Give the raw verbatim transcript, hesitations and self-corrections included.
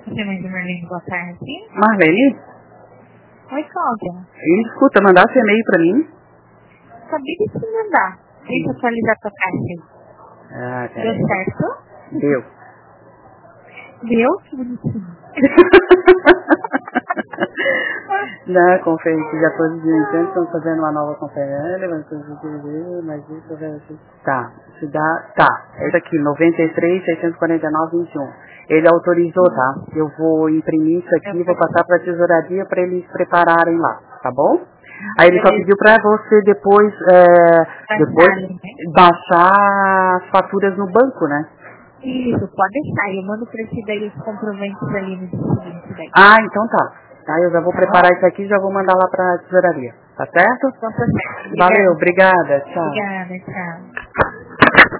Você mesmo, Marlene, boa tarde. Marlene? Oi, Cláudia. Escuta, mandasse e-mail pra mim? Acabei de te mandar. Deixa eu atualizar tua caixa. Ah, tá. Deu certo? Deu. Deu? Que bonitinho. Na conferência de atores de entendo, estão fazendo uma nova conferência, mas isso vai ser. Tá, isso dá. Tá, esse aqui, noventa e três, seiscentos e quarenta e nove, vinte e um. Ele autorizou, tá? Eu vou imprimir isso aqui e vou passar pra tesouraria pra eles prepararem lá, tá bom? Aí ele só pediu pra você depois, é, depois baixar as faturas no banco, né? Isso, pode deixar. Eu mando pra ti daí os comprovantes ali no dia seguinte daí. Ah, então tá. Tá, eu já vou preparar isso aqui e já vou mandar lá pra tesouraria. Tá certo? Então tá certo. Valeu, obrigada. Tchau. Obrigada, tchau.